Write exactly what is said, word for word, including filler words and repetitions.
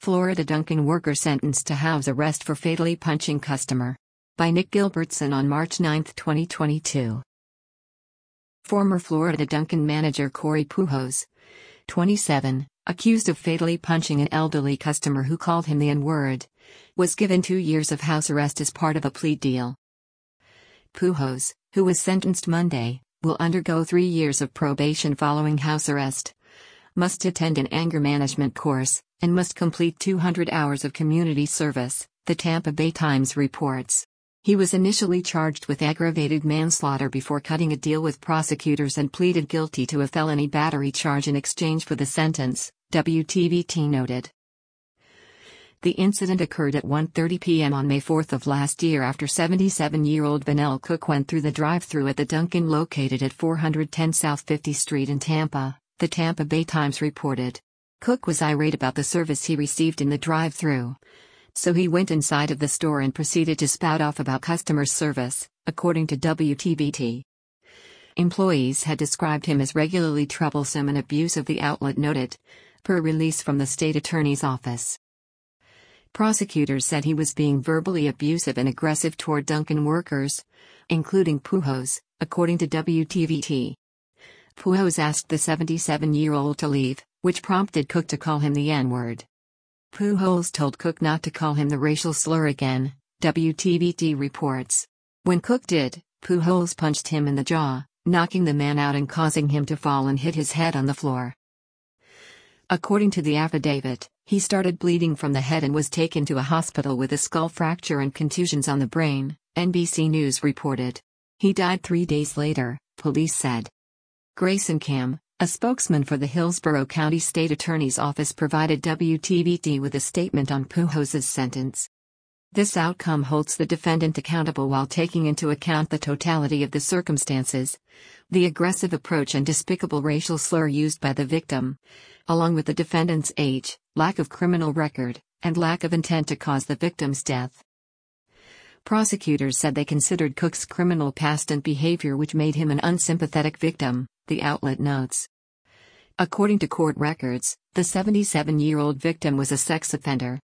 Florida Dunkin' worker sentenced to house arrest for fatally punching customer. By Nick Gilbertson on March ninth, twenty twenty-two. Former Florida Dunkin' manager Corey Pujols, twenty-seven, accused of fatally punching an elderly customer who called him the N-word, was given two years of house arrest as part of a plea deal. Pujols, who was sentenced Monday, will undergo three years of probation following house arrest, must attend an anger management course, and must complete two hundred hours of community service, the Tampa Bay Times reports. He was initially charged with aggravated manslaughter before cutting a deal with prosecutors and pleaded guilty to a felony battery charge in exchange for the sentence, W T V T noted. The incident occurred at one thirty p m on May fourth of last year after seventy-seven-year-old Vanell Cook went through the drive-thru at the Dunkin' located at four ten South fiftieth Street in Tampa, the Tampa Bay Times reported. Cook was irate about the service he received in the drive-thru, so he went inside of the store and proceeded to spout off about customer service, according to W T V T. Employees had described him as regularly troublesome and abusive, the outlet noted, per release from the state attorney's office. Prosecutors said he was being verbally abusive and aggressive toward Dunkin' workers, including Pujols, according to W T V T. Pujols asked the seventy-seven-year-old to leave, which prompted Cook to call him the N-word. Pujols told Cook not to call him the racial slur again, W T V T reports. When Cook did, Pujols punched him in the jaw, knocking the man out and causing him to fall and hit his head on the floor. According to the affidavit, he started bleeding from the head and was taken to a hospital with a skull fracture and contusions on the brain, N B C News reported. He died three days later, police said. Grayson Cam, a spokesman for the Hillsborough County State Attorney's Office, provided W T V T with a statement on Pujols' sentence. This outcome holds the defendant accountable while taking into account the totality of the circumstances, the aggressive approach and despicable racial slur used by the victim, along with the defendant's age, lack of criminal record, and lack of intent to cause the victim's death. Prosecutors said they considered Cook's criminal past and behavior which made him an unsympathetic victim, the outlet notes. According to court records, the seventy-seven-year-old victim was a sex offender,